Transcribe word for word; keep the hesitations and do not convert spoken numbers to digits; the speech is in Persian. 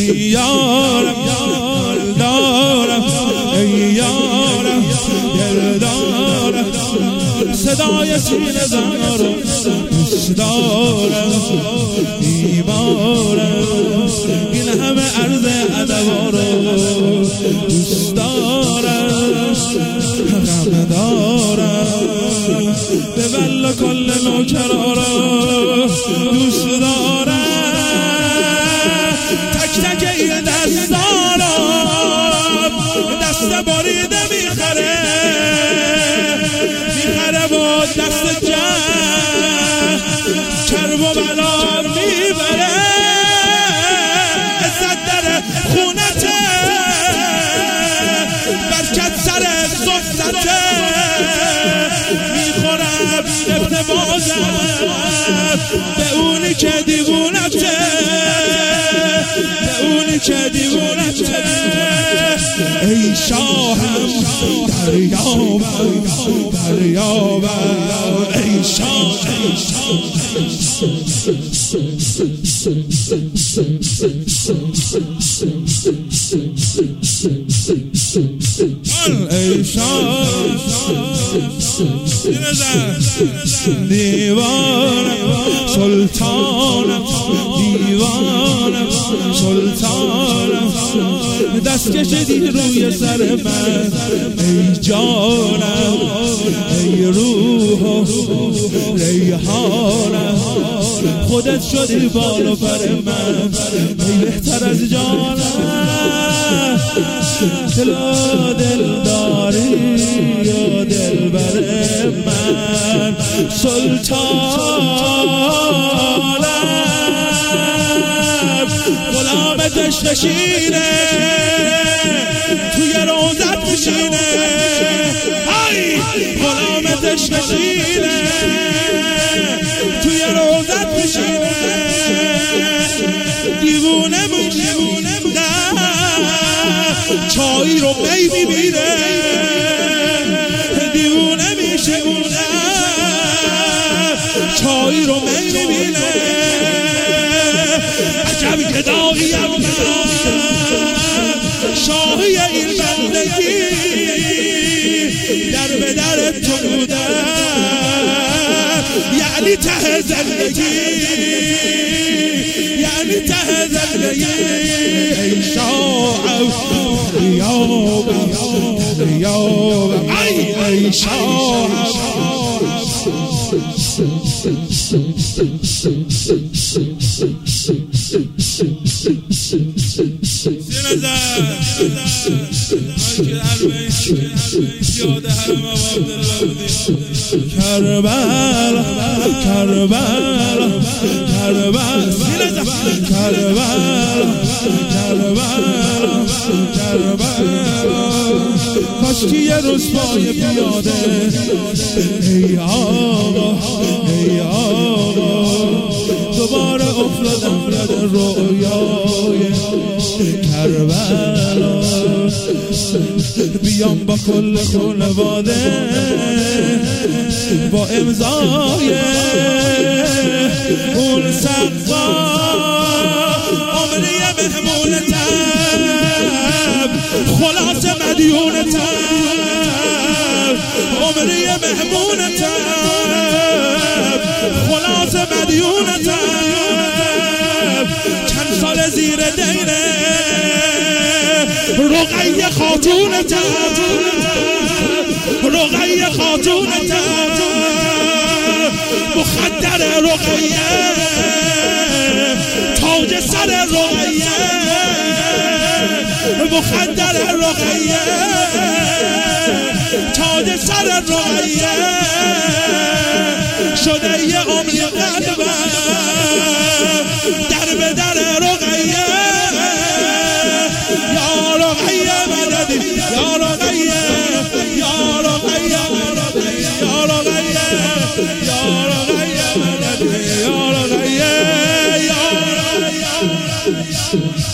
یارم دلدارم ای یارم دلدارم صدای سینه زن رو دوست دارم بیمارم این همه عرض ادب رو دوست دارم غم دارم به بل کل نوکرا رو دوست دارم تک تک این دستارم دست بریده میخره میخره با دست جمع کرب و بلا میبره عزت در خونته برکت سر صحبته میخورم ابتبازم به اونی که دیوونته به اونی که دیوونته ای شاهم دریابم دریابم ای شاهم ای شاهم دیوانم سلطانم دیوانم سلطانم دست کشیدی روی سر من ای جانم ای روح و ریحانم خودت شدی بال و پر من ای بهتر از جانم دل دل داری یا دل بر من سلطانم غلام دشتشینه توی روزت میشینه ای غلام دشتشینه توی روزت میشینه دیوونه میشینه چایی رو می میبینه دیوونه میشینه چایی رو می میبینه عجب گداییم من شاهی این بندگی در به در تو بودم یعنی ته زندگی یعنی ته زندگی ای شاهم دریابم دریابم ای ای شاهم کربلا کربلا کربلا کربلا کربلا کربلا کاشکی یه روز پای پیاده ای آقا ای آقا دوباره افتادم یاد رویای کربلا بیام با کل خانواده با امضای اون سقفا عمری مهمونتم خلاص مدیونتم عمری مهمونتم خلاص مدیونتم چند سال زیر دینه رقیه خاتونتم رقیه خاتونتم مخدر رقیه تاج سر رقیه مخدر رقیه تاج سر رقیه شده یه عمری قلبم در به در رقیه یا رقیه مددی یا رقیه یا رقیه یا رقیه یا رقیه مددی یا رقیه یا رقیه